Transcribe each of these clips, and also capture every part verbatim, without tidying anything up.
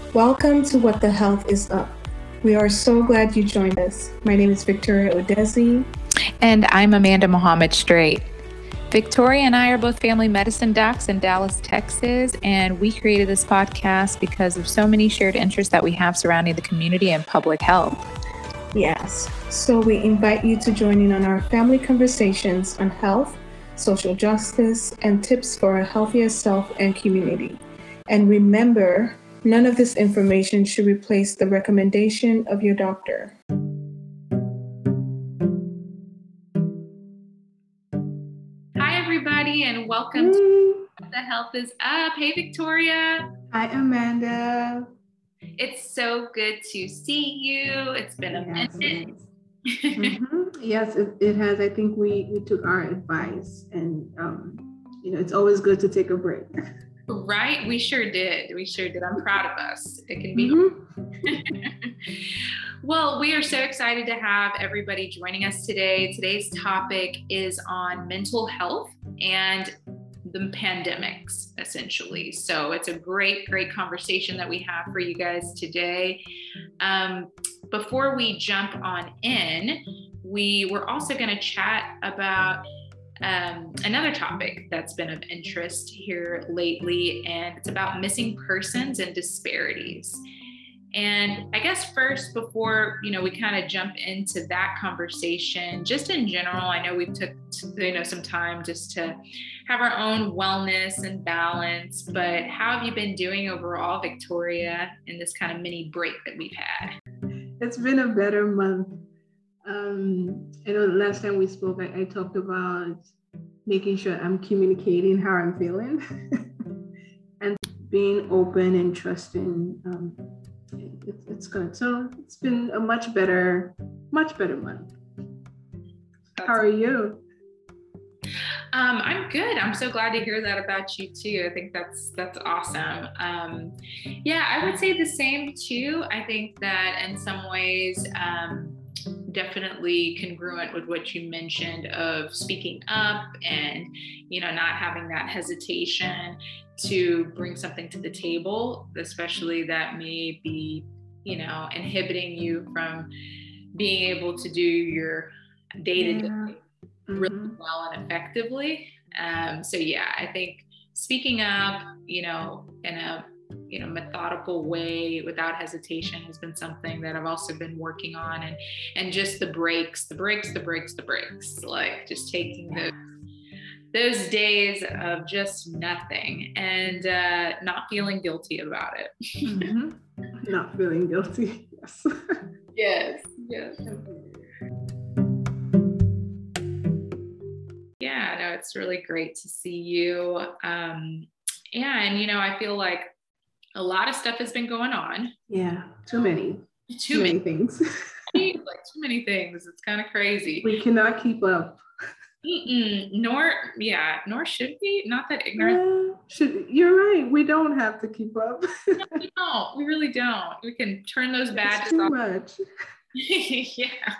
Welcome to What the Health is Up. We are so glad you joined us. My name is Victoria Odesi. And I'm Amanda Mohammed Straight. Victoria and I are both family medicine docs in Dallas, Texas, and we created this podcast because of so many shared interests that we have surrounding the community and public health. Yes, so we invite you to join in on our family conversations on health, social justice, and tips for a healthier self and community. And remember, none of this information should replace the recommendation of your doctor. Hi, everybody, and welcome hey. to What the Health is Up. Hey, Victoria. Hi, Amanda. It's so good to see you. It's been a yes, minute. mm-hmm. Yes, it, it has. I think we, we took our advice, and, um, you know, it's always good to take a break. Right? We sure did. We sure did. I'm proud of us. It can be. Mm-hmm. Well, we are so excited to have everybody joining us today. Today's topic is on mental health and the pandemics, essentially. So it's a great, great conversation that we have for you guys today. Um, before we jump on in, we were also going to chat about Um, another topic that's been of interest here lately, and it's about missing persons and disparities. And I guess first, before, you know, we kind of jump into that conversation, just in general, I know we've took, you know, some time just to have our own wellness and balance, but how have you been doing overall, Victoria, in this kind of mini break that we've had? It's been a better month. Um, I know last time we spoke, I, I talked about making sure I'm communicating how I'm feeling and being open and trusting. Um, it, it's good. So it's been a much better, much better month. How are you? Um, I'm good. I'm so glad to hear that about you too. I think that's that's awesome. Um, yeah, I would say the same too. I think that in some ways, um, definitely congruent with what you mentioned of speaking up and, you know, not having that hesitation to bring something to the table, especially that may be, you know, inhibiting you from being able to do your day-to-day yeah. really mm-hmm. well and effectively. Um, so yeah, I think speaking up, you know, in a you know, methodical way without hesitation has been something that I've also been working on, and, and just the breaks, the breaks, the breaks, the breaks, like just taking those, those days of just nothing and uh, not feeling guilty about it. mm-hmm. Not feeling guilty. Yes. Yes. Yes. Yeah, no, it's really great to see you. Um, yeah. And, you know, I feel like a lot of stuff has been going on. Yeah, too many. Too, too many, many things. Like too many things. It's kind of crazy. We cannot keep up. Mm-mm, nor, yeah, nor should we. Not that ignorant. Uh, should, you're right. We don't have to keep up. No, we don't. We really don't. We can turn those badges it's too off. much. Yeah.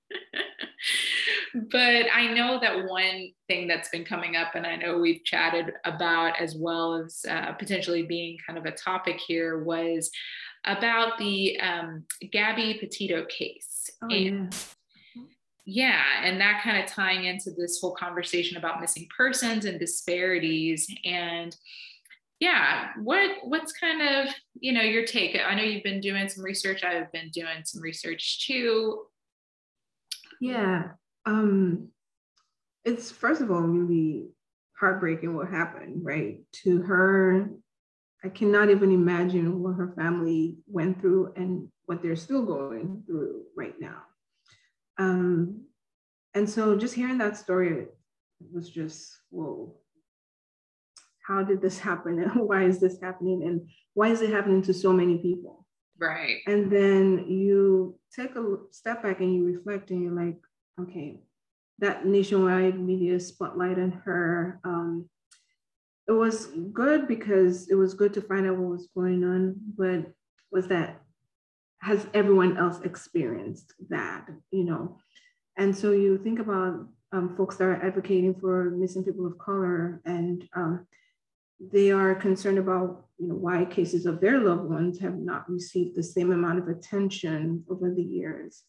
But I know that one thing that's been coming up, and I know we've chatted about as well as uh, potentially being kind of a topic here, was about the um, Gabby Petito case. Oh, and, yeah. Yeah, and that kind of tying into this whole conversation about missing persons and disparities. And yeah, what what's kind of, you know, your take? I know you've been doing some research. I've been doing some research too. Yeah. Um, it's first of all really heartbreaking what happened, right? To her, I cannot even imagine what her family went through and what they're still going through right now. Um, and so just hearing that story was just, whoa, how did this happen? And why is this happening? And why is it happening to so many people? Right. And then you take a step back and you reflect and you're like, okay, that nationwide media spotlight on her, um, it was good because it was good to find out what was going on, but was that, has everyone else experienced that, you know? And so you think about um, folks that are advocating for missing people of color, and um, they are concerned about, you know, why cases of their loved ones have not received the same amount of attention over the years.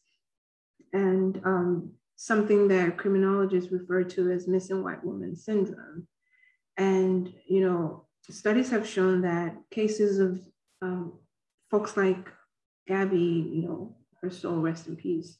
And um, something that criminologists refer to as missing white woman syndrome. And, you know, studies have shown that cases of um, folks like Gabby, you know, her soul rest in peace,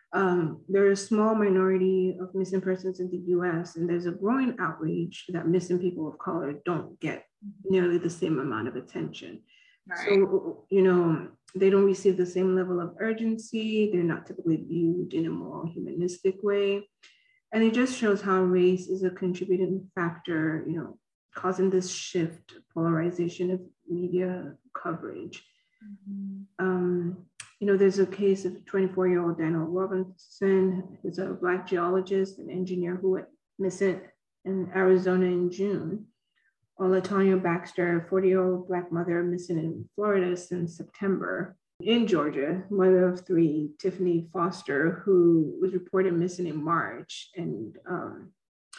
Um, there are a small minority of missing persons in the U S, and there's a growing outrage that missing people of color don't get nearly the same amount of attention. Right. So, you know, they don't receive the same level of urgency. They're not typically viewed in a more humanistic way. And it just shows how race is a contributing factor, you know, causing this shift, polarization of media coverage. Mm-hmm. Um, You know, there's a case of twenty-four-year-old Daniel Robinson, who's a Black geologist and engineer who went missing in Arizona in June. Or LaTonya Baxter, a forty-year-old Black mother missing in Florida since September. In Georgia, mother of three, Tiffany Foster, who was reported missing in March. And um,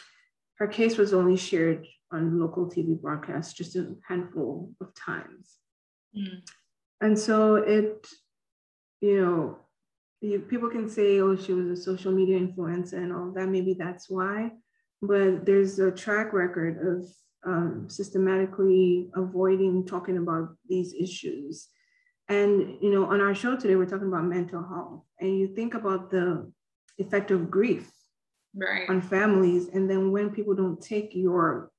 her case was only shared on local T V broadcasts just a handful of times. Mm. And so it, you know, you, people can say, oh, she was a social media influencer and all that. Maybe that's why. But there's a track record of um, systematically avoiding talking about these issues. And, you know, on our show today, we're talking about mental health. And you think about the effect of grief right. on families. And then when people don't take your,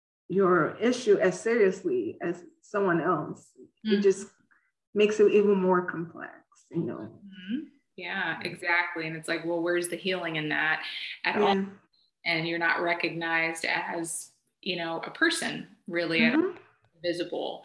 your issue as seriously as someone else, mm-hmm. it just makes it even more complex. You know. Mm-hmm. Yeah, exactly. And it's like, well, where's the healing in that at yeah. all? And you're not recognized as, you know, a person really mm-hmm. visible.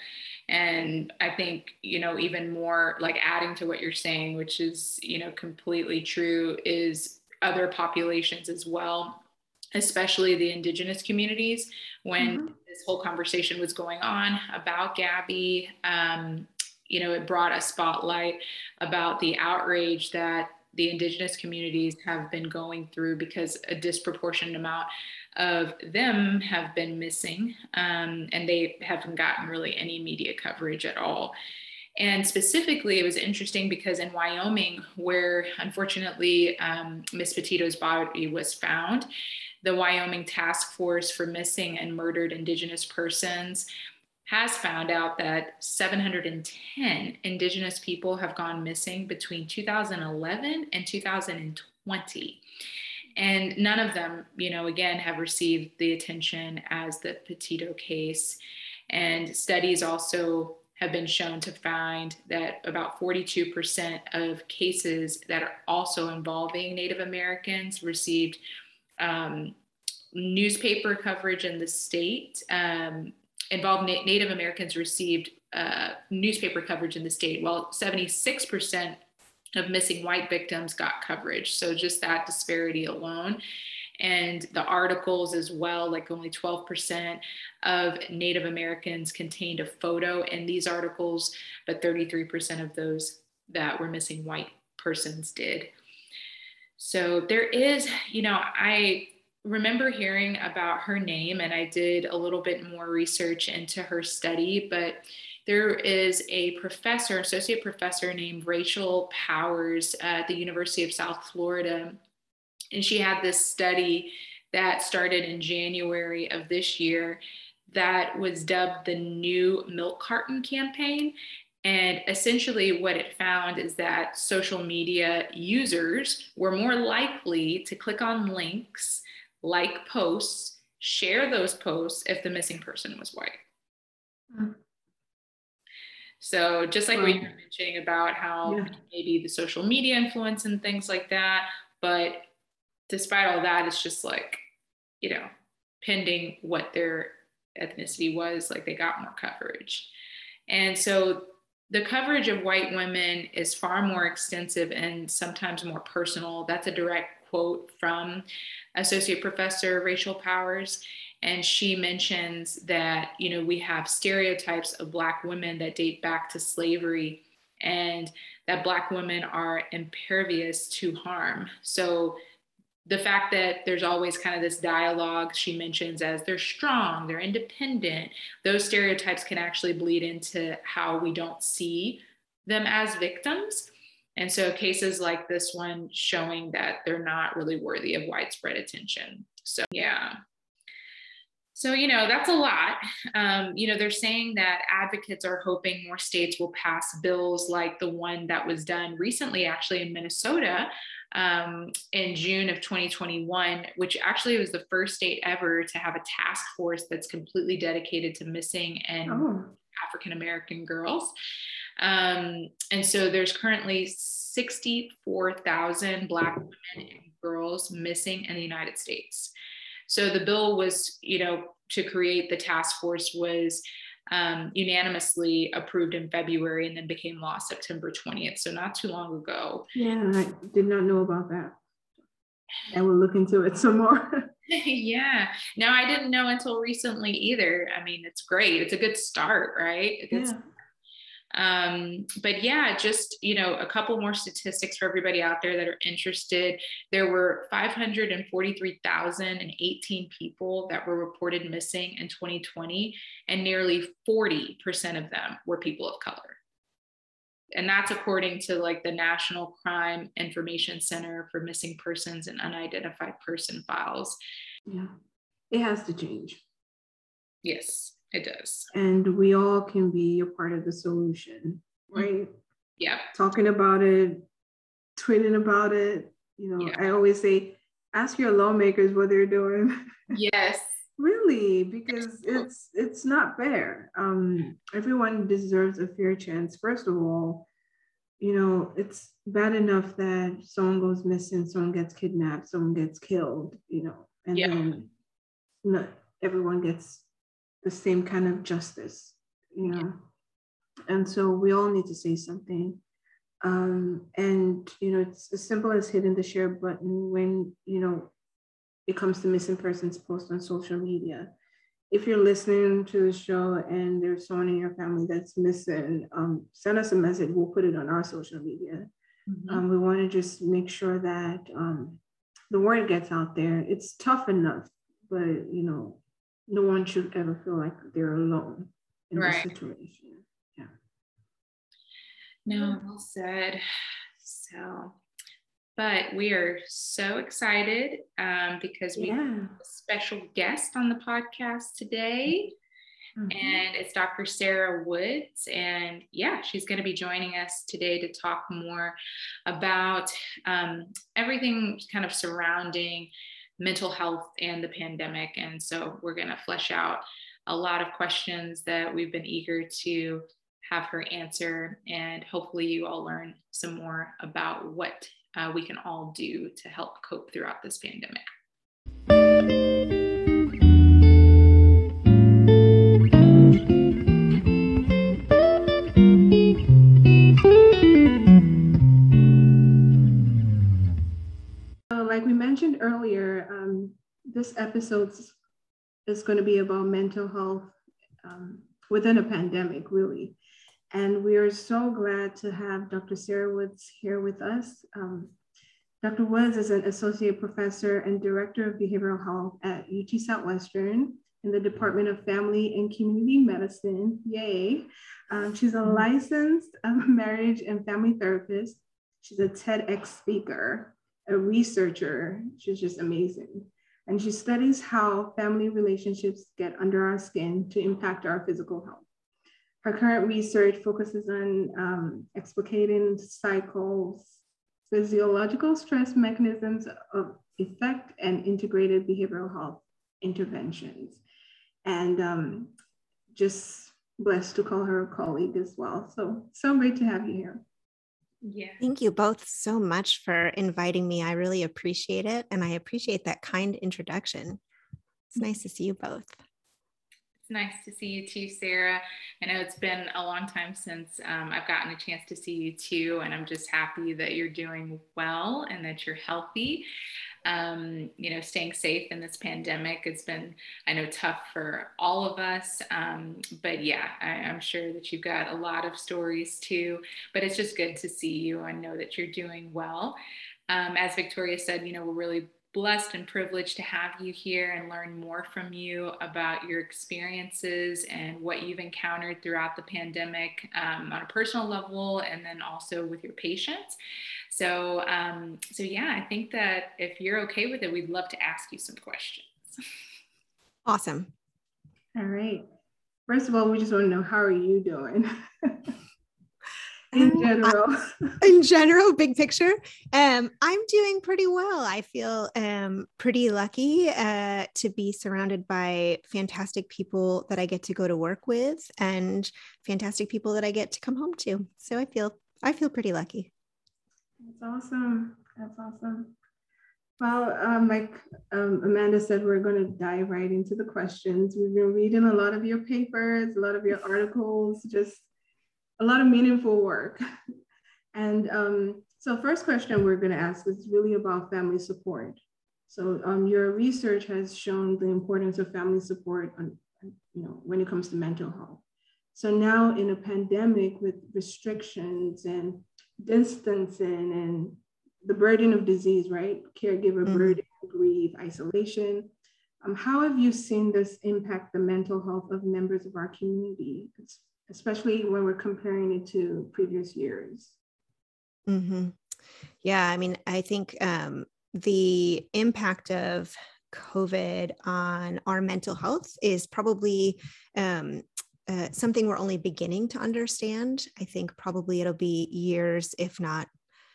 And I think, you know, even more like adding to what you're saying, which is, you know, completely true, is other populations as well, especially the indigenous communities. When mm-hmm. this whole conversation was going on about Gabby, um, you know, it brought a spotlight about the outrage that the indigenous communities have been going through because a disproportionate amount of them have been missing, um, and they haven't gotten really any media coverage at all. And specifically, it was interesting because in Wyoming, where unfortunately um, Miss Petito's body was found, the Wyoming Task Force for Missing and Murdered Indigenous Persons has found out that seven hundred ten Indigenous people have gone missing between two thousand eleven and two thousand twenty. And none of them, you know, again, have received the attention as the Petito case. And studies also have been shown to find that about forty-two percent of cases that are also involving Native Americans received um, newspaper coverage in the state. Um, involved Na- Native Americans received uh, newspaper coverage in the state, while seventy-six percent of missing white victims got coverage. So just that disparity alone. And the articles as well, like only twelve percent of Native Americans contained a photo in these articles, but thirty-three percent of those that were missing white persons did. So there is, you know, I remember hearing about her name, and I did a little bit more research into her study, but there is a professor, associate professor named Rachel Powers at the University of South Florida. And she had this study that started in January of this year that was dubbed the New Milk Carton Campaign. And essentially what it found is that social media users were more likely to click on links, like posts, share those posts if the missing person was white. Mm. So just like um, what you were mentioning about how yeah. maybe the social media influence and things like that, but despite all that, it's just like, you know, pending what their ethnicity was, like they got more coverage. And so the coverage of white women is far more extensive and sometimes more personal. That's a direct quote from Associate Professor Rachel Powers. And she mentions that, you know, we have stereotypes of Black women that date back to slavery, and that Black women are impervious to harm. So the fact that there's always kind of this dialogue she mentions as they're strong, they're independent, those stereotypes can actually bleed into how we don't see them as victims. And so cases like this one showing that they're not really worthy of widespread attention. So yeah. So, you know, that's a lot. Um, you know, they're saying that advocates are hoping more states will pass bills like the one that was done recently, actually in Minnesota, um, in June of twenty twenty-one, which actually was the first state ever to have a task force that's completely dedicated to missing and oh. African-American girls. Um, and so there's currently sixty-four thousand Black women and girls missing in the United States. So the bill was, you know, to create the task force was um, unanimously approved in February and then became law September twentieth. So not too long ago. Yeah, I did not know about that. I will look into it some more. Yeah. No, I didn't know until recently either. I mean, it's great. It's a good start, right? A good yeah. start. Um, but yeah, just, you know, a couple more statistics for everybody out there that are interested. There were five hundred forty-three thousand eighteen people that were reported missing in twenty twenty, and nearly forty percent of them were people of color. And that's according to like the National Crime Information Center for Missing Persons and Unidentified Person Files. Yeah, it has to change. Yes, it does. And we all can be a part of the solution, right? Yeah. Talking about it, tweeting about it. You know, yeah. I always say, ask your lawmakers what they're doing. Yes. Really, because it's it's not fair. Um, everyone deserves a fair chance. First of all, you know, it's bad enough that someone goes missing, someone gets kidnapped, someone gets killed, you know, and yeah. then not everyone gets the same kind of justice, you know. And so we all need to say something. Um, and, you know, it's as simple as hitting the share button when, you know, it comes to missing persons posts on social media. If you're listening to the show and there's someone in your family that's missing, um, send us a message. We'll put it on our social media. Mm-hmm. Um, we want to just make sure that um, the word gets out there. It's tough enough, but, you know, no one should ever feel like they're alone in right. this situation. Yeah. No, well said. So, but we are so excited um, because we yeah. have a special guest on the podcast today. Mm-hmm. And it's Doctor Sarah Woods. And yeah, she's going to be joining us today to talk more about um, everything kind of surrounding mental health and the pandemic. And so we're going to flesh out a lot of questions that we've been eager to have her answer. And hopefully you all learn some more about what uh, we can all do to help cope throughout this pandemic. Like we mentioned earlier, um, this episode is going to be about mental health um, within a pandemic, really. And we are so glad to have Doctor Sarah Woods here with us. Um, Doctor Woods is an associate professor and director of behavioral health at U T Southwestern in the Department of Family and Community Medicine. Yay. Um, she's a licensed um, marriage and family therapist. She's a TEDx speaker, a researcher. She's just amazing. And she studies how family relationships get under our skin to impact our physical health. Her current research focuses on um, explicating cycles, physiological stress mechanisms of effect, and integrated behavioral health interventions. And um, just blessed to call her a colleague as well. So, so great to have you here. Yeah. Thank you both so much for inviting me. I really appreciate it. And I appreciate that kind introduction. It's nice to see you both. It's nice to see you too, Sarah. I know it's been a long time since um, I've gotten a chance to see you too. And I'm just happy that you're doing well and that you're healthy. Um, you know, staying safe in this pandemic has been, I know, tough for all of us. Um, but yeah, I, I'm sure that you've got a lot of stories too, but it's just good to see you and know that you're doing well. Um, as Victoria said, you know, we're really blessed and privileged to have you here and learn more from you about your experiences and what you've encountered throughout the pandemic um, on a personal level, and then also with your patients. So, um, so yeah, I think that if you're okay with it, we'd love to ask you some questions. Awesome. All right. First of all, we just want to know, how are you doing? In general. Uh, in general, big picture, um, I'm doing pretty well. I feel um, pretty lucky uh, to be surrounded by fantastic people that I get to go to work with and fantastic people that I get to come home to. So I feel I feel pretty lucky. That's awesome. That's awesome. Well, um, like um, Amanda said, we're going to dive right into the questions. We've been reading a lot of your papers, a lot of your articles, just a lot of meaningful work. And um, so first question we're going to ask is really about family support. So um, your research has shown the importance of family support on, you know, when it comes to mental health. So now in a pandemic with restrictions and distancing and the burden of disease, right? Caregiver mm-hmm. burden, grief, isolation. Um, how have you seen this impact the mental health of members of our community, especially when we're comparing it to previous years? Mm-hmm. Yeah, I mean, I think um, the impact of COVID on our mental health is probably um, uh, something we're only beginning to understand. I think probably it'll be years, if not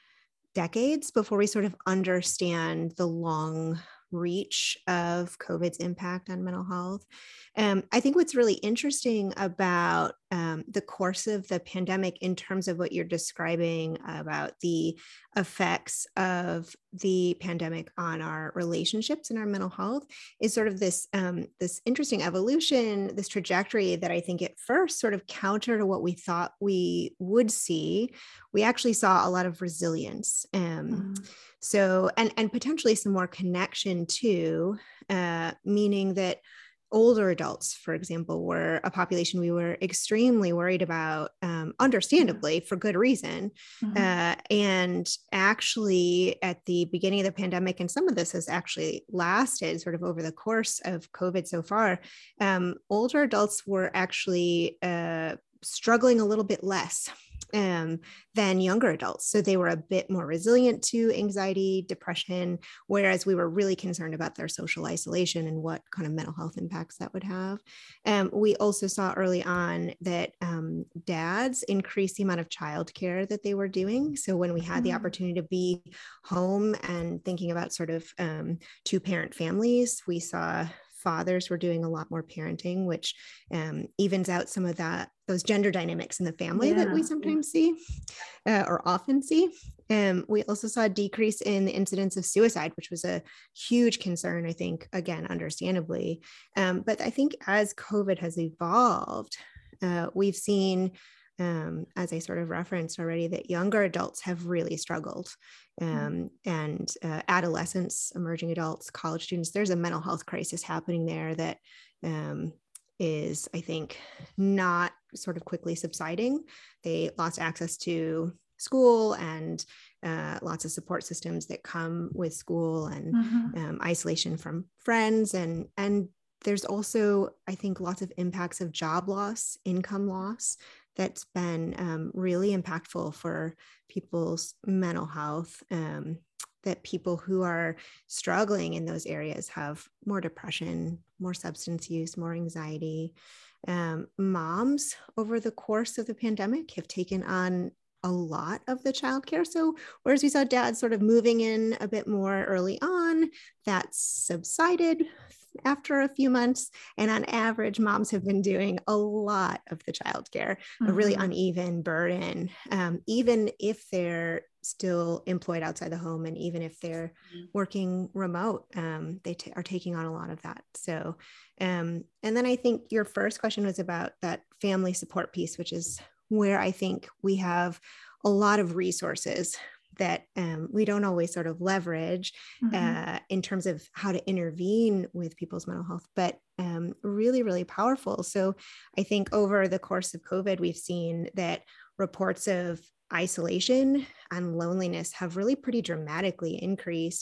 decades, before we sort of understand the long reach of COVID's impact on mental health. Um, I think what's really interesting about um, the course of the pandemic in terms of what you're describing about the effects of the pandemic on our relationships and our mental health is sort of this, um, this interesting evolution, this trajectory that I think at first sort of counter to what we thought we would see. We actually saw a lot of resilience. Um, mm-hmm. So, and, and potentially some more connection too, uh, meaning that older adults, for example, were a population we were extremely worried about, um, understandably, for good reason. Mm-hmm. Uh, and actually, at the beginning of the pandemic, and some of this has actually lasted sort of over the course of COVID so far, um, older adults were actually uh, struggling a little bit less um, than younger adults. So they were a bit more resilient to anxiety, depression, whereas we were really concerned about their social isolation and what kind of mental health impacts that would have. Um, we also saw early on that um, dads increased the amount of childcare that they were doing. So when we had the opportunity to be home and thinking about sort of um, two parent families, we saw fathers were doing a lot more parenting, which um, evens out some of that, those gender dynamics in the family yeah. that we sometimes see uh, or often see. Um, we also saw a decrease in the incidence of suicide, which was a huge concern, I think, again, understandably. Um, but I think as COVID has evolved, uh, we've seen Um, as I sort of referenced already, that younger adults have really struggled. Um, and uh, adolescents, emerging adults, college students, there's a mental health crisis happening there that um, is, I think, not sort of quickly subsiding. They lost access to school and uh, lots of support systems that come with school and mm-hmm. um, isolation from friends. And, and there's also, I think, lots of impacts of job loss, income loss, that's been um, really impactful for people's mental health, um, that people who are struggling in those areas have more depression, more substance use, more anxiety. Um, moms over the course of the pandemic have taken on a lot of the childcare. So whereas we saw dads sort of moving in a bit more early on, that's subsided after a few months. And on average, moms have been doing a lot of the childcare, mm-hmm. a really uneven burden, um, even if they're still employed outside the home and even if they're mm-hmm. working remote, um, they t- are taking on a lot of that. So, um, and then I think your first question was about that family support piece, which is where I think we have a lot of resources that um, we don't always sort of leverage mm-hmm. uh, in terms of how to intervene with people's mental health, but um, really, really powerful. So I think over the course of COVID, we've seen that reports of isolation and loneliness have really pretty dramatically increased.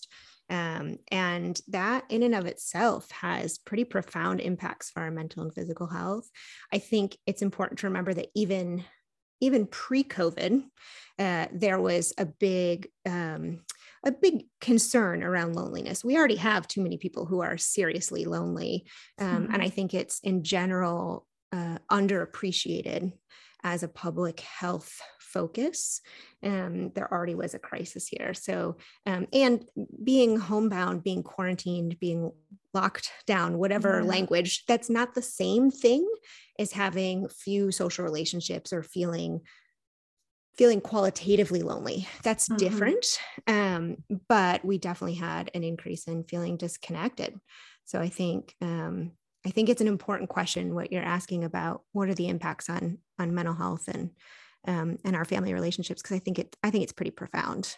Um, and that in and of itself has pretty profound impacts for our mental and physical health. I think it's important to remember that even, even pre-COVID, uh, there was a big, um, a big concern around loneliness. We already have too many people who are seriously lonely. Um, mm-hmm. And I think it's in general uh, underappreciated as a public health focus. Um, there already was a crisis here. So, um, and being homebound, being quarantined, being locked down, whatever yeah. language, that's not the same thing as having few social relationships or feeling feeling qualitatively lonely. That's mm-hmm. different. Um, but we definitely had an increase in feeling disconnected. So I think, um, I think it's an important question, what you're asking about, what are the impacts on, on mental health and, um, and our family relationships? Cause I think it, I think it's pretty profound.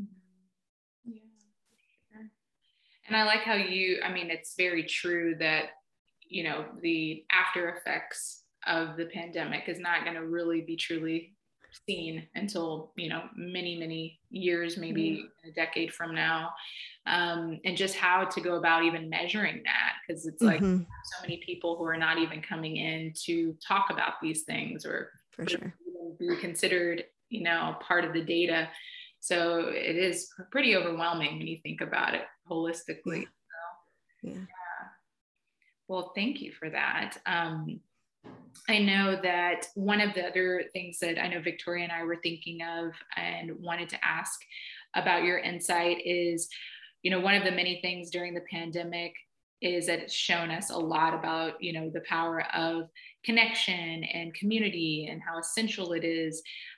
Yeah, sure. And I like how you, I mean, it's very true that, you know, the after effects of the pandemic is not going to really be truly seen until, you know, many, many years, maybe yeah. a decade from now. Um, and just how to go about even measuring that. Cause it's like mm-hmm. so many people who are not even coming in to talk about these things or for sure be considered, you know, part of the data. So it is pretty overwhelming when you think about it holistically. Yeah. So, yeah. yeah. Well, thank you for that. Um, I know that one of the other things that I know Victoria and I were thinking of and wanted to ask about your insight is, you know, one of the many things during the pandemic is that it's shown us a lot about, you know, the power of connection and community and how essential it is.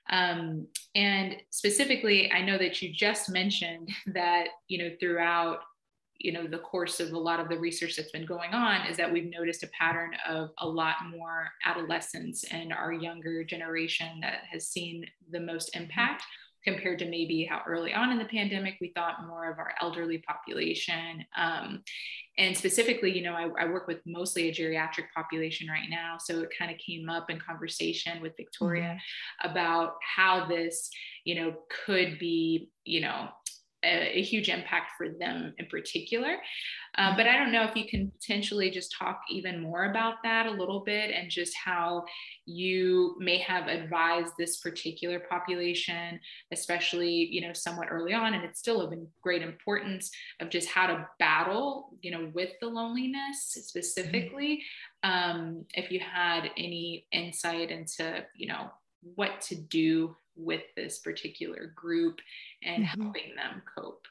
Um, and specifically, I know that you just mentioned that, you know, throughout you know, the course of a lot of the research that's been going on is that we've noticed a pattern of a lot more adolescents and our younger generation that has seen the most impact compared to maybe how early on in the pandemic, we thought more of our elderly population. Um, and specifically, you know, I, I work with mostly a geriatric population right now. So it kind of came up in conversation with Victoria mm-hmm. about how this, you know, could be, you know, a, a huge impact for them in particular. Uh, but I don't know if you can potentially just talk even more about that a little bit and just how you may have advised this particular population, especially, you know, somewhat early on, and it's still of great importance of just how to battle, you know, with the loneliness specifically. Um, if you had any insight into, you know, what to do with this particular group and mm-hmm. helping them cope.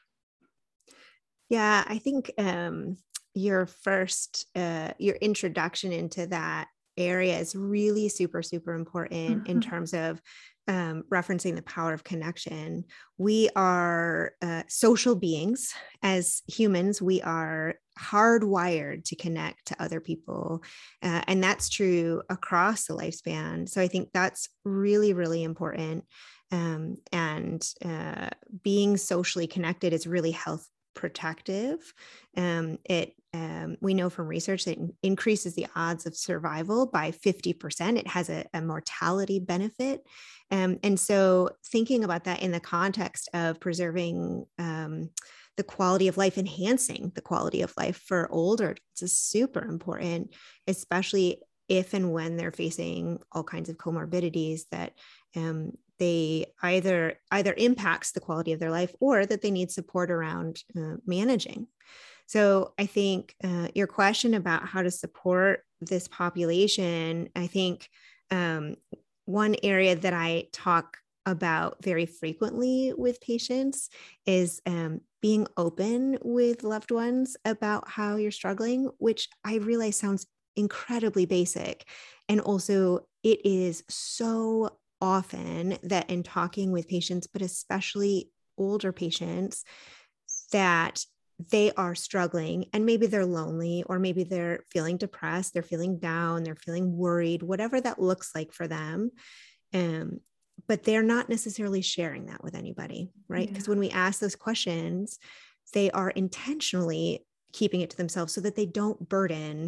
Yeah, I think um, your first, uh, your introduction into that area is really super, super important mm-hmm. in terms of um, referencing the power of connection. We are uh, social beings. As humans, we are hardwired to connect to other people. Uh, and that's true across the lifespan. So I think that's really, really important. Um, and uh, being socially connected is really health protective. Um, it um, we know from research that it increases the odds of survival by fifty percent. It has a, a mortality benefit. Um, and so thinking about that in the context of preserving um, the quality of life, enhancing the quality of life for older adults is super important, especially if and when they're facing all kinds of comorbidities that um, they either either impacts the quality of their life or that they need support around uh, managing. So I think uh, your question about how to support this population, I think um, one area that I talk about very frequently with patients is um, being open with loved ones about how you're struggling, which I realize sounds incredibly basic. And also it is so often that in talking with patients, but especially older patients, that they are struggling and maybe they're lonely, or maybe they're feeling depressed, they're feeling down, they're feeling worried, whatever that looks like for them. Um, but they're not necessarily sharing that with anybody, right? Because yeah. when we ask those questions, they are intentionally keeping it to themselves so that they don't burden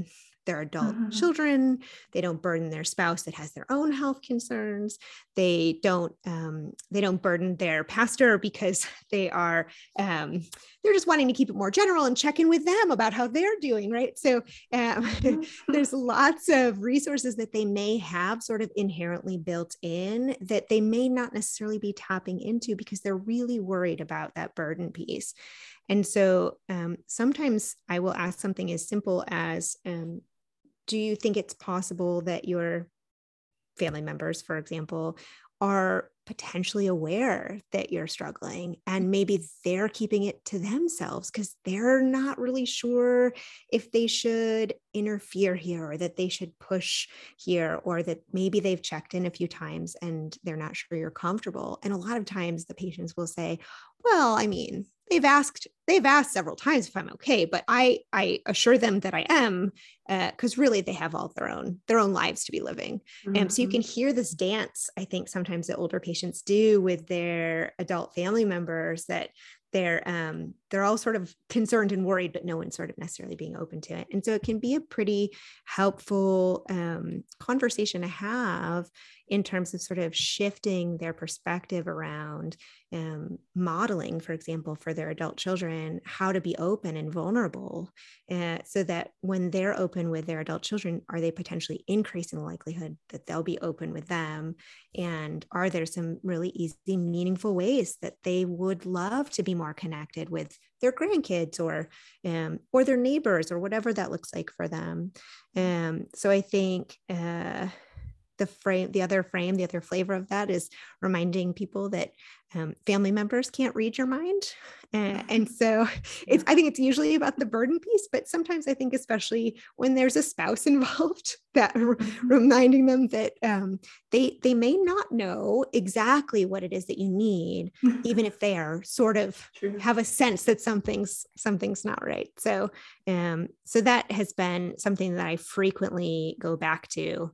their adult Mhm. children. They don't burden their spouse that has their own health concerns. They don't, um, they don't burden their pastor because they are, um, they're just wanting to keep it more general and check in with them about how they're doing. Right. So um, Mhm. there's lots of resources that they may have sort of inherently built in that they may not necessarily be tapping into because they're really worried about that burden piece. And so um, sometimes I will ask something as simple as, um, do you think it's possible that your family members, for example, are potentially aware that you're struggling and maybe they're keeping it to themselves because they're not really sure if they should interfere here or that they should push here, or that maybe they've checked in a few times and they're not sure you're comfortable. And a lot of times the patients will say, well, I mean, they've asked, they've asked several times if I'm okay, but I, I assure them that I am, because uh, really they have all their own, their own lives to be living. And um, so you can hear this dance, I think sometimes that older patients do with their adult family members, that they're, um, they're all sort of concerned and worried, but no one's sort of necessarily being open to it. And so it can be a pretty helpful um, conversation to have in terms of sort of shifting their perspective around um, modeling, for example, for their adult children, how to be open and vulnerable, uh, so that when they're open with their adult children, are they potentially increasing the likelihood that they'll be open with them? And are there some really easy, meaningful ways that they would love to be more connected with their grandkids or um, or their neighbors or whatever that looks like for them? Um, so I think uh, the frame, the other frame, the other flavor of that is reminding people that um, family members can't read your mind. Uh, and so it's, I think it's usually about the burden piece, but sometimes I think, especially when there's a spouse involved, that r- reminding them that um, they, they may not know exactly what it is that you need, even if they are sort of True. have a sense that something's, something's not right. So, um, so that has been something that I frequently go back to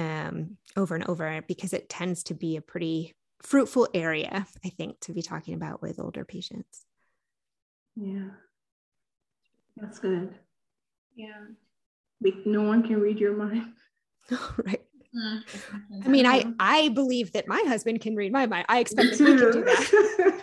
um, over and over, because it tends to be a pretty fruitful area, I think, to be talking about with older patients. Yeah, that's good. Yeah. But no one can read your mind. Right. Mm-hmm. I mean, I, I believe that my husband can read my mind. I expect that he can do that.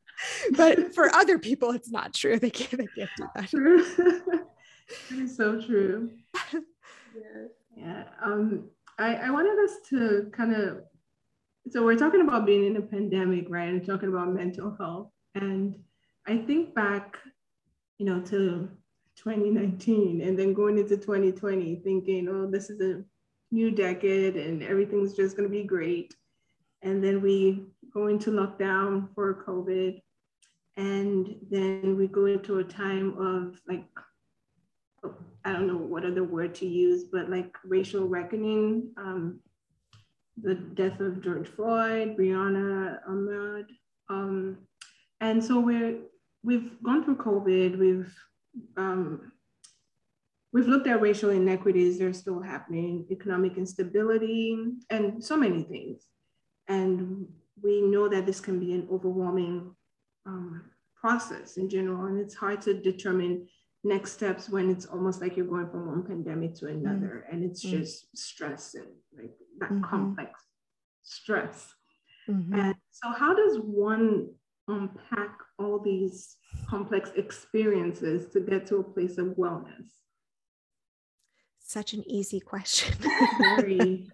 But for other people, it's not true. They can't, they can't do that. True. That is so true. Yeah. Yeah. Um, I, I wanted us to kind of, so we're talking about being in a pandemic, right? And talking about mental health. And I think back, you know, to twenty nineteen and then going into twenty twenty, thinking, oh, this is a new decade and everything's just going to be great. And then we go into lockdown for COVID. And then we go into a time of like, I don't know what other word to use, but like racial reckoning, um, the death of George Floyd, Breonna Ahmaud. Um, and so we're, we've gone through COVID, we've, um, we've looked at racial inequities, they're still happening, economic instability, and so many things. And we know that this can be an overwhelming um, process in general, and it's hard to determine next steps when it's almost like you're going from one pandemic to another, mm. and it's mm. just stress and like that mm-hmm. complex stress. Mm-hmm. And so how does one unpack all these complex experiences to get to a place of wellness? Such an easy question. Very.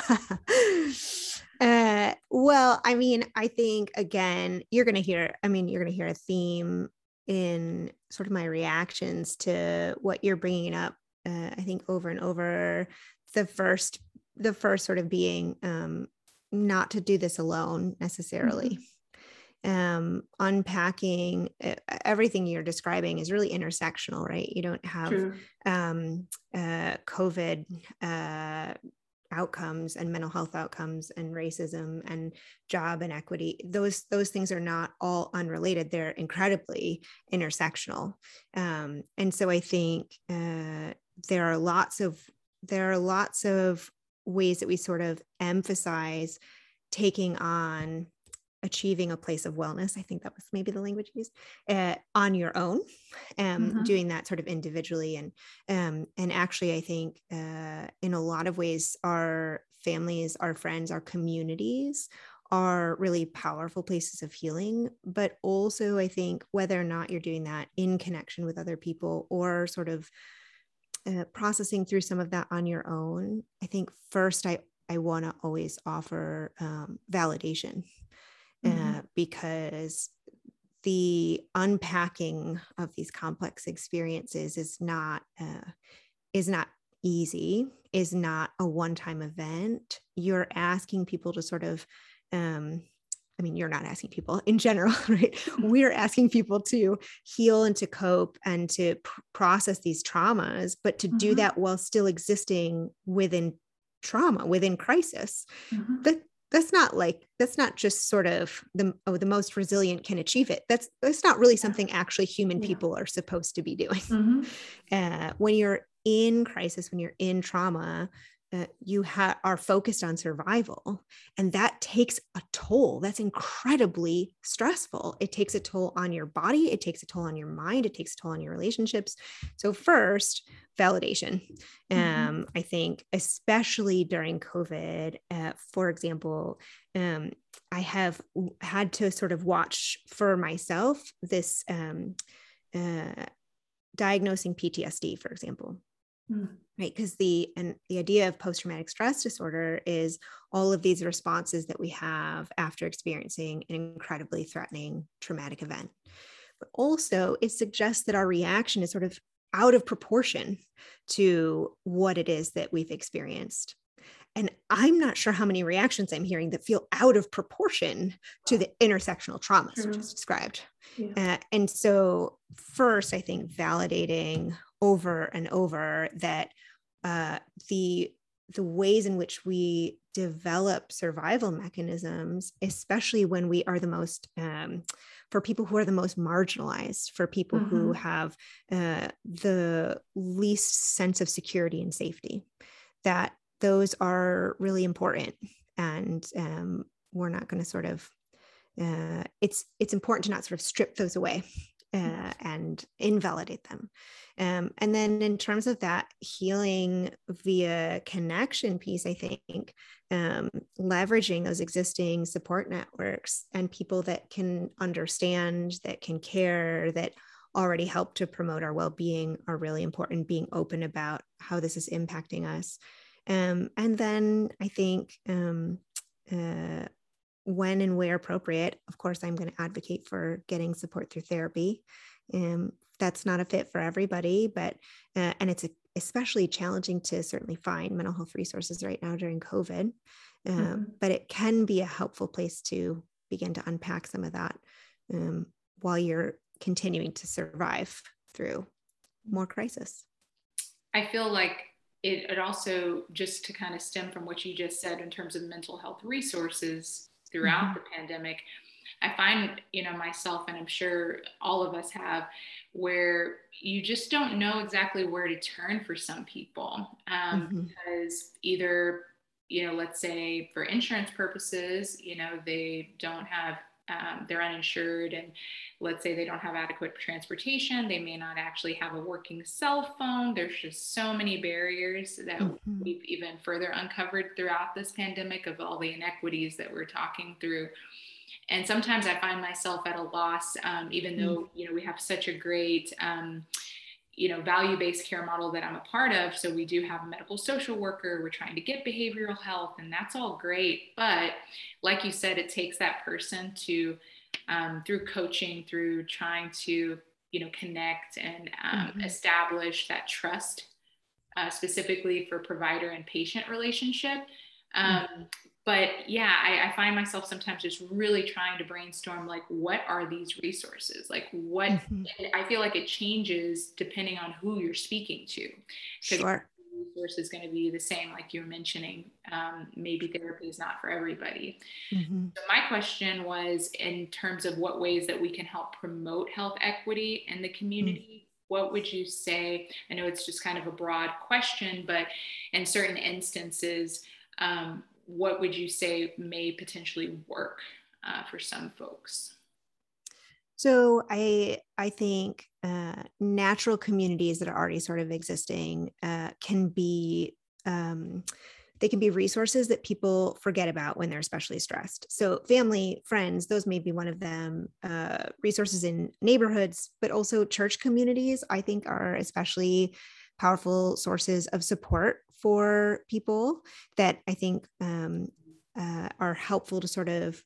uh, well, I mean, I think, again, you're going to hear, I mean, you're going to hear a theme in sort of my reactions to what you're bringing up, uh, I think over and over. The first, the first sort of being um, not to do this alone necessarily. Mm-hmm. Um, unpacking uh, everything you're describing is really intersectional, right? You don't have um, uh, COVID uh, outcomes and mental health outcomes and racism and job inequity. Those those things are not all unrelated. They're incredibly intersectional. Um, and so I think uh, there are lots of there are lots of ways that we sort of emphasize taking on achieving a place of wellness. I think that was maybe the language used, uh, on your own, um, Mhm. doing that sort of individually. And, um, and actually, I think uh, in a lot of ways, our families, our friends, our communities are really powerful places of healing. But also, I think whether or not you're doing that in connection with other people or sort of uh, processing through some of that on your own, I think first I, I want to always offer um, validation, Mhm. uh, because the unpacking of these complex experiences is not uh, is not easy, is not a one-time event. You're asking people to sort of um, I mean, you're not asking people in general, right? We're asking people to heal and to cope and to pr- process these traumas, but to do Mhm. that while still existing within trauma, within crisis. Mhm. That that's not like that's not just sort of the oh, the most resilient can achieve it. That's that's not really something actually human Yeah. people are supposed to be doing. Mhm. Uh, when you're in crisis, when you're in trauma, uh, you ha- are focused on survival, and that takes a toll. That's incredibly stressful. It takes a toll on your body, it takes a toll on your mind, it takes a toll on your relationships. So first, validation. Mhm. um, I think especially during COVID, uh, for example, um, I have w- had to sort of watch for myself this um, uh, diagnosing P T S D, for example, Mhm. right? Because the and the idea of post-traumatic stress disorder is all of these responses that we have after experiencing an incredibly threatening traumatic event. But also, it suggests that our reaction is sort of out of proportion to what it is that we've experienced. And I'm not sure how many reactions I'm hearing that feel out of proportion to the intersectional traumas you True. just described. Yeah. Uh, and so, first, I think validating over and over that uh, the the ways in which we develop survival mechanisms, especially when we are the most, um, for people who are the most marginalized, for people who Mhm. have uh, the least sense of security and safety, that those are really important. And um, we're not going to sort of, uh, it's it's important to not sort of strip those away uh, and invalidate them. Um, and then in terms of that healing via connection piece, I think um, leveraging those existing support networks and people that can understand, that can care, that already help to promote our well-being are really important. Being open about how this is impacting us. Um, and then I think um, uh, when and where appropriate, of course, I'm going to advocate for getting support through therapy. Um, that's not a fit for everybody, but, uh, and it's a, especially challenging to certainly find mental health resources right now during COVID. Uh, Mhm. but it can be a helpful place to begin to unpack some of that um, while you're continuing to survive through more crisis. I feel like it, it also, just to kind of stem from what you just said in terms of mental health resources throughout Mhm. the pandemic, I find, you know, myself, and I'm sure all of us have, where you just don't know exactly where to turn for some people, um, Mm-hmm. because either, you know, let's say for insurance purposes, you know, they don't have, um, they're uninsured, and let's say they don't have adequate transportation, they may not actually have a working cell phone. There's just so many barriers that Mm-hmm. we've even further uncovered throughout this pandemic of all the inequities that we're talking through. And sometimes I find myself at a loss, um, even though, you know, we have such a great, um, you know, value-based care model that I'm a part of. So we do have a medical social worker, we're trying to get behavioral health, and that's all great. But like you said, it takes that person to, um, through coaching, through trying to, you know, connect and um, Mm-hmm. establish that trust, uh, specifically for provider and patient relationship. Um, Mm-hmm. but yeah, I, I find myself sometimes just really trying to brainstorm, like, what are these resources? Like, what, Mm-hmm. I feel like it changes depending on who you're speaking to, because Sure. the resource is going to be the same, like you were mentioning. Um, maybe therapy is not for everybody. Mm-hmm. So my question was, in terms of what ways that we can help promote health equity in the community, what would you say? I know it's just kind of a broad question, but in certain instances, um, what would you say may potentially work uh, for some folks? So I I think uh, natural communities that are already sort of existing uh, can be um, they can be resources that people forget about when they're especially stressed. So family, friends, those may be one of them. Uh, resources in neighborhoods, but also church communities, I think, are especially powerful sources of support for people that I think um, uh, are helpful to sort of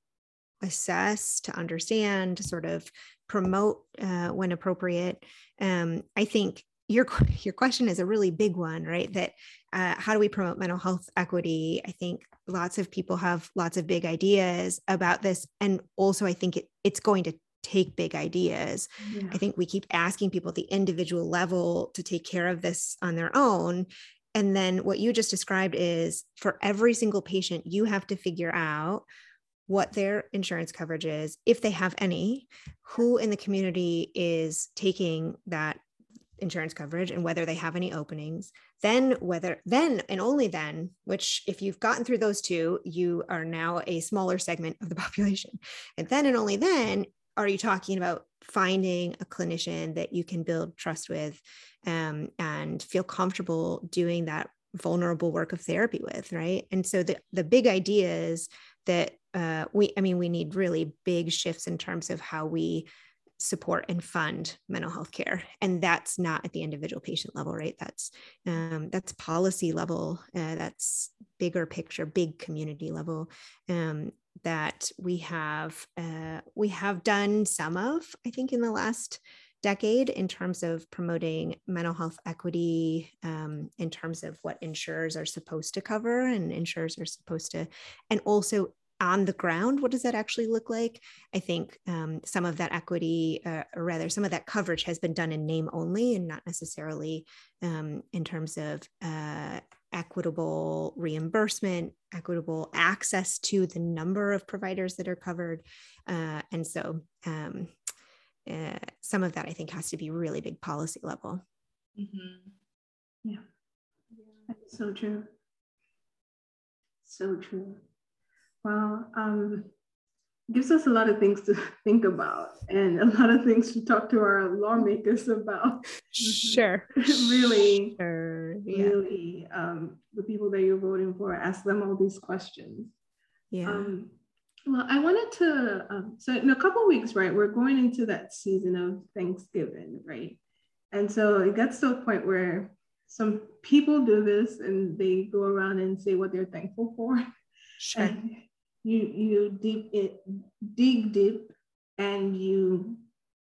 assess, to understand, to sort of promote uh, when appropriate. Um, I think your your question is a really big one, right? That uh, how do we promote mental health equity? I think lots of people have lots of big ideas about this, and also I think it, it's going to take big ideas. Yeah. I think we keep asking people at the individual level to take care of this on their own. And then what you just described is for every single patient, you have to figure out what their insurance coverage is, if they have any, who in the community is taking that insurance coverage and whether they have any openings, then whether, then and only then, which if you've gotten through those two, you are now a smaller segment of the population. And then and only then are you talking about finding a clinician that you can build trust with um, and feel comfortable doing that vulnerable work of therapy with, right? And so the, the big idea is that uh, we, I mean, we need really big shifts in terms of how we support and fund mental health care. And that's not at the individual patient level, right? That's, um, that's policy level. Uh, that's bigger picture, big community level um, that we have, uh, we have done some of, I think in the last decade in terms of promoting mental health equity, um, in terms of what insurers are supposed to cover and insurers are supposed to, and also on the ground, what does that actually look like? I think um, some of that equity, uh, or rather some of that coverage has been done in name only and not necessarily um, in terms of uh, equitable reimbursement, equitable access to the number of providers that are covered. Uh, and so um, uh, some of that I think has to be really big policy level. Mm-hmm. Yeah, that's so true. So true. Well, um, gives us a lot of things to think about and a lot of things to talk to our lawmakers about. Sure. really, sure. Yeah. really, um, the people that you're voting for, ask them all these questions. Yeah. Um, well, I wanted to, um, so in a couple of weeks, right, we're going into that season of Thanksgiving, right? And so it gets to a point where some people do this and they go around and say what they're thankful for. Sure. And you you deep it, dig deep, and you.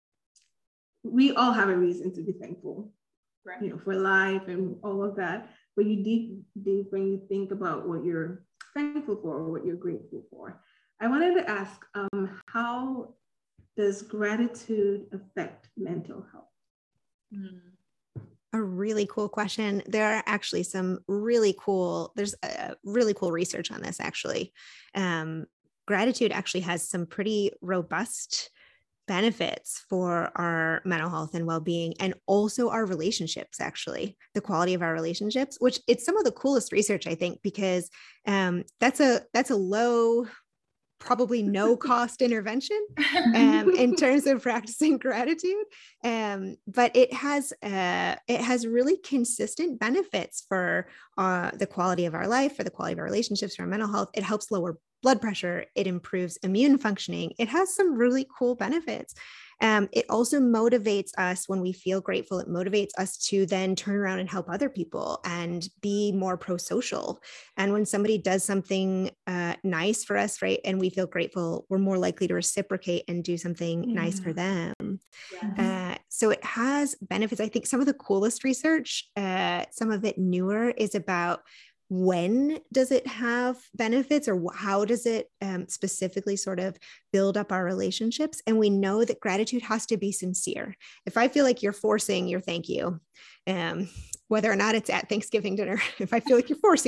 We all have a reason to be thankful, Right. you know, for life and all of that. But you dig deep when you think about what you're thankful for or what you're grateful for. I wanted to ask, um, how does gratitude affect mental health? Mm. A really cool question. There are actually some really cool, there's a really cool research on this actually. Um, gratitude actually has some pretty robust benefits for our mental health and well-being, and also our relationships, actually, the quality of our relationships, which it's some of the coolest research, I think, because um, that's a that's a low, probably no cost intervention um, in terms of practicing gratitude. Um, but it has uh, it has really consistent benefits for uh, the quality of our life, for the quality of our relationships, for our mental health. It helps lower blood pressure. It improves immune functioning. It has some really cool benefits. Um, it also motivates us when we feel grateful. It motivates us to then turn around and help other people and be more pro-social. And when somebody does something uh, nice for us, right, and we feel grateful, we're more likely to reciprocate and do something Yeah. nice for them. Yes. Uh, so it has benefits. I think some of the coolest research, uh, some of it newer, is about when does it have benefits, or how does it um, specifically sort of build up our relationships? And we know that gratitude has to be sincere. If I feel like you're forcing your thank you, um, whether or not it's at Thanksgiving dinner, if I feel like you're forcing it,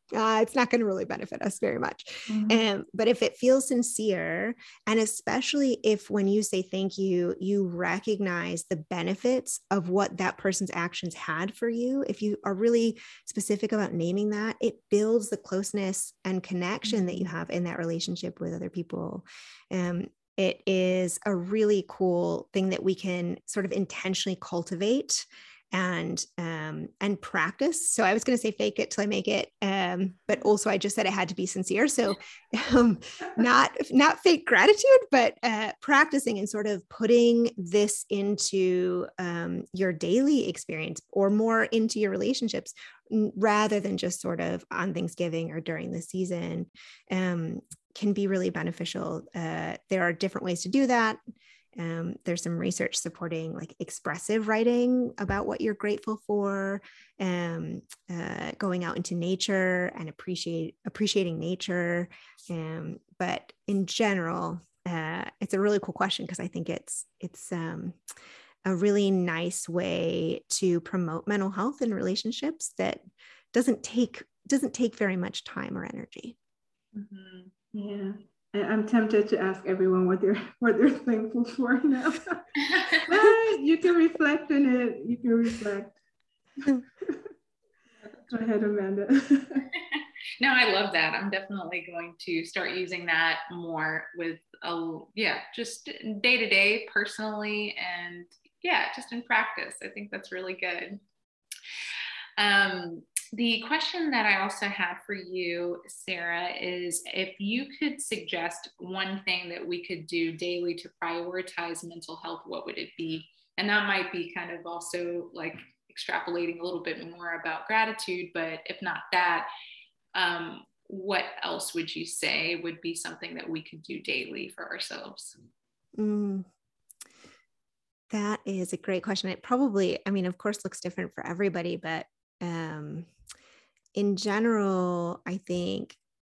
uh, it's not going to really benefit us very much. Mm-hmm. Um, but if it feels sincere, and especially if when you say thank you, you recognize the benefits of what that person's actions had for you, if you are really specific about naming that, it builds the closeness and connection mm-hmm. that you have in that relationship with other people. Um, it is a really cool thing that we can sort of intentionally cultivate and um and practice. So I was going to say fake it till I make it, um but also I just said it had to be sincere. So um not not fake gratitude, but uh practicing and sort of putting this into um your daily experience or more into your relationships, rather than just sort of on Thanksgiving or during the season, um can be really beneficial. Uh there are different ways to do that. Um, there's some research supporting like expressive writing about what you're grateful for, um, uh, going out into nature and appreciate appreciating nature. Um, but in general, uh, it's a really cool question because I think it's it's um, a really nice way to promote mental health in relationships that doesn't take doesn't take very much time or energy. Mm-hmm. Yeah. I'm tempted to ask everyone what they're what they're thankful for now. But you can reflect on it. You can reflect. Go ahead, Amanda. No, I love that. I'm definitely going to start using that more with a yeah, just day to day, personally, and yeah, just in practice. I think that's really good. Um, The question that I also have for you, Sarah, is if you could suggest one thing that we could do daily to prioritize mental health, what would it be? And that might be kind of also like extrapolating a little bit more about gratitude, but if not that, um, what else would you say would be something that we could do daily for ourselves? Mm. That is a great question. It probably, I mean, of course, looks different for everybody, but um, in general, I think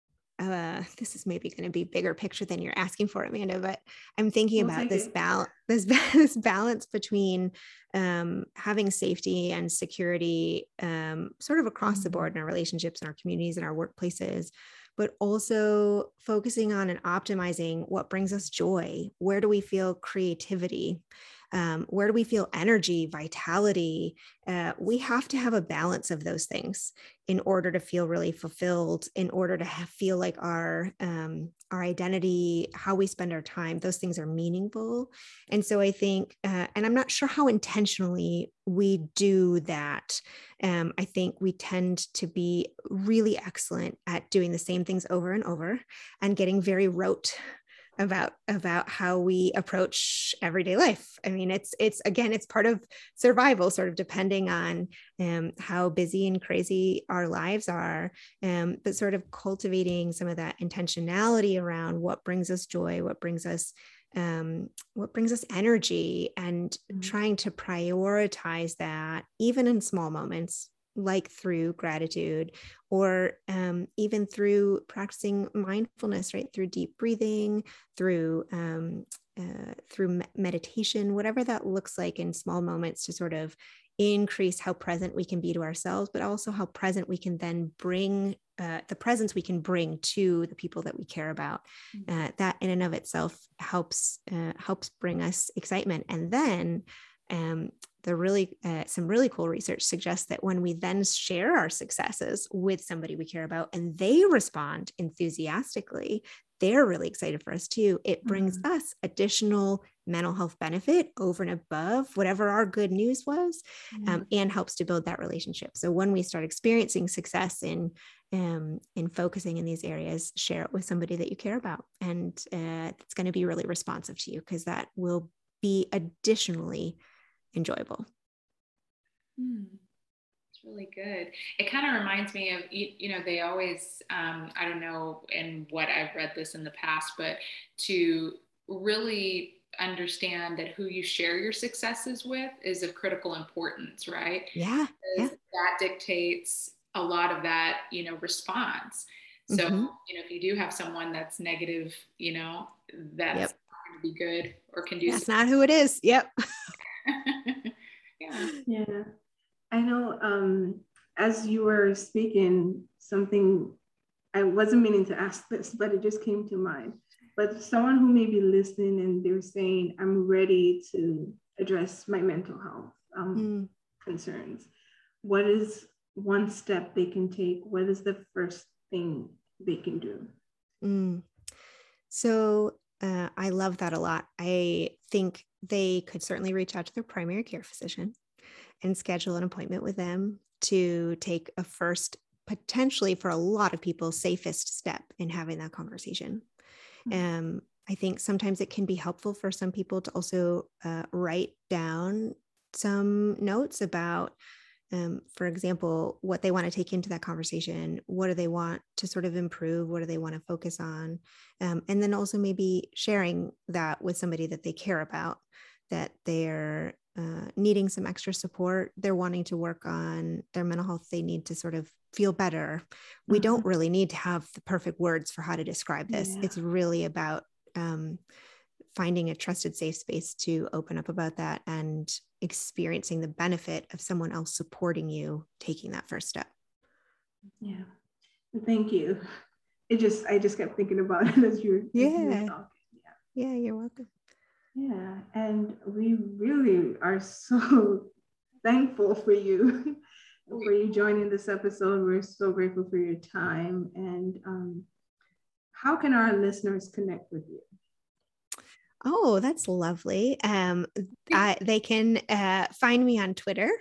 uh, this is maybe going to be bigger picture than you're asking for, Amanda, but I'm thinking We'll about this balance, this, this balance between um, having safety and security um, sort of across mm-hmm. the board in our relationships, in our communities, in our workplaces, but also focusing on and optimizing what brings us joy. Where do we feel creativity? Um, where do we feel energy, vitality? Uh, we have to have a balance of those things in order to feel really fulfilled, in order to have, feel like our um, our identity, how we spend our time, those things are meaningful. And so I think, uh, and I'm not sure how intentionally we do that. Um, I think we tend to be really excellent at doing the same things over and over and getting very rote about about how we approach everyday life. I mean, it's it's again, it's part of survival, sort of depending on um, how busy and crazy our lives are, um, but sort of cultivating some of that intentionality around what brings us joy, what brings us um, what brings us energy, and mm-hmm. trying to prioritize that even in small moments, like through gratitude, or um, even through practicing mindfulness, right? Through deep breathing, through um, uh, through me- meditation, whatever that looks like in small moments, to sort of increase how present we can be to ourselves, but also how present we can then bring uh, the presence we can bring to the people that we care about. Uh, that in and of itself helps uh, helps bring us excitement. And then um, the really uh, some really cool research suggests that when we then share our successes with somebody we care about and they respond enthusiastically, they're really excited for us too. It brings mm-hmm. us additional mental health benefit over and above whatever our good news was, mm-hmm. um, and helps to build that relationship. So when we start experiencing success in um, in focusing in these areas, share it with somebody that you care about, and uh, it's going to be really responsive to you, because that will be additionally enjoyable. Hmm. It's really good. It kind of reminds me of, you, you know, they always, um, I don't know in what I've read this in the past, but to really understand that who you share your successes with is of critical importance, right? Yeah. yeah. That dictates a lot of that, you know, response. So, mm-hmm. you know, if you do have someone that's negative, you know, that's yep. not going to be good or can do That's not who it is. Yep. yeah. Yeah. I know um, as you were speaking, something, I wasn't meaning to ask this, but it just came to mind. But someone who may be listening and they're saying, I'm ready to address my mental health um, mm. concerns. What is one step they can take? What is the first thing they can do? Mm. So uh, I love that a lot. I think they could certainly reach out to their primary care physician and schedule an appointment with them to take a first, potentially for a lot of people, safest step in having that conversation. Um, I think sometimes it can be helpful for some people to also uh, write down some notes about, um, for example, what they want to take into that conversation. What do they want to sort of improve? What do they want to focus on? Um, and then also maybe sharing that with somebody that they care about, that they're uh, needing some extra support. They're wanting to work on their mental health. They need to sort of feel better. We mm-hmm. don't really need to have the perfect words for how to describe this. Yeah. It's really about um, finding a trusted, safe space to open up about that and experiencing the benefit of someone else supporting you taking that first step. Yeah. Thank you. It just, I just kept thinking about it as you were, yeah. as you were talking. Yeah. Yeah, you're welcome. Yeah. And we really are so thankful for you. for you joining this episode. We're so grateful for your time. And um, how can our listeners connect with you? Oh, that's lovely. Um, I, they can uh, find me on Twitter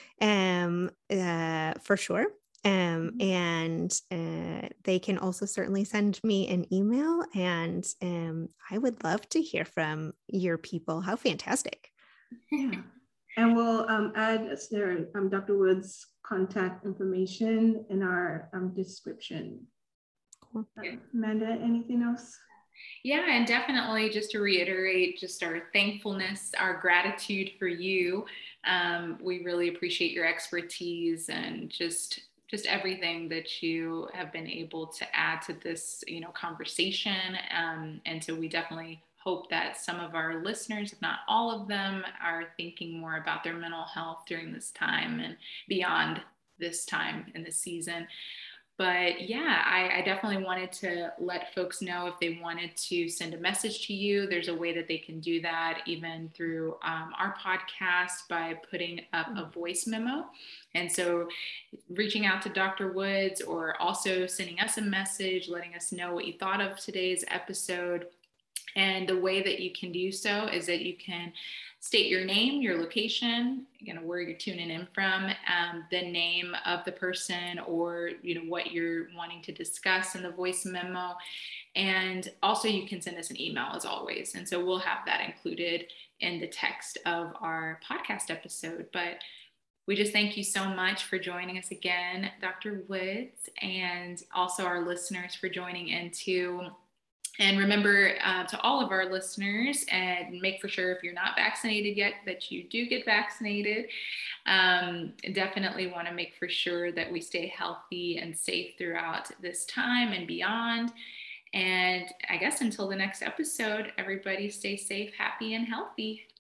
um, uh, for sure. Um, and uh, they can also certainly send me an email, and um, I would love to hear from your people. How fantastic. Yeah. And we'll um, add Sarah, um, Doctor Wood's contact information in our um, description. Cool. Uh, Amanda, anything else? Yeah, and definitely just to reiterate, just our thankfulness, our gratitude for you. Um, we really appreciate your expertise and just just everything that you have been able to add to this, you know, conversation. Um, and so we definitely hope that some of our listeners, if not all of them, are thinking more about their mental health during this time and beyond this time in the season. But yeah, I, I definitely wanted to let folks know if they wanted to send a message to you, there's a way that they can do that even through um, our podcast by putting up a voice memo. And so reaching out to Doctor Woods or also sending us a message, letting us know what you thought of today's episode. And the way that you can do so is that you can state your name, your location, you know, where you're tuning in from, um, the name of the person, or, you know, what you're wanting to discuss in the voice memo. And also you can send us an email as always. And so we'll have that included in the text of our podcast episode. But we just thank you so much for joining us again, Doctor Woods, and also our listeners for joining in too. And remember uh, to all of our listeners, and make for sure if you're not vaccinated yet that you do get vaccinated. Um, definitely want to make for sure that we stay healthy and safe throughout this time and beyond. And I guess until the next episode, everybody stay safe, happy, and healthy.